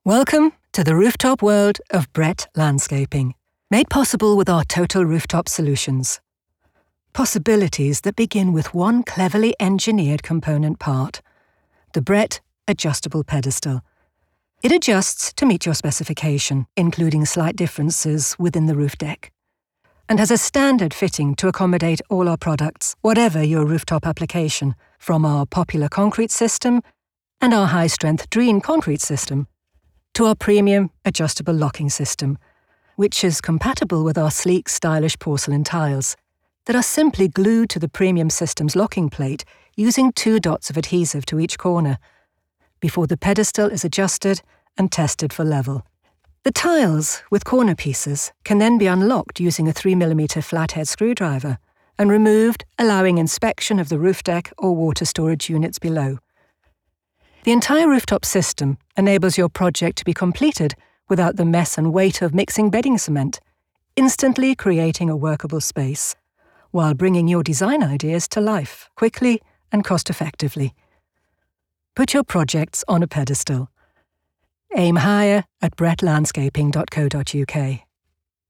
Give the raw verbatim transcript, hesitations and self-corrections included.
Welcome to the rooftop world of Brett Landscaping, made possible with our total rooftop solutions. Possibilities that begin with one cleverly engineered component part, the Brett Adjustable Pedestal. It adjusts to meet your specification, including slight differences within the roof deck, and has a standard fitting to accommodate all our products, whatever your rooftop application, from our popular concrete system and our high-strength Dreen concrete system, to our premium adjustable locking system, which is compatible with our sleek, stylish porcelain tiles that are simply glued to the premium system's locking plate using two dots of adhesive to each corner, before the pedestal is adjusted and tested for level. The tiles, with corner pieces, can then be unlocked using a three millimeter flathead screwdriver and removed, allowing inspection of the roof deck or water storage units below. The entire rooftop system enables your project to be completed without the mess and weight of mixing bedding cement, instantly creating a workable space, while bringing your design ideas to life quickly and cost-effectively. Put your projects on a pedestal. Aim higher at brett landscaping dot co dot U K.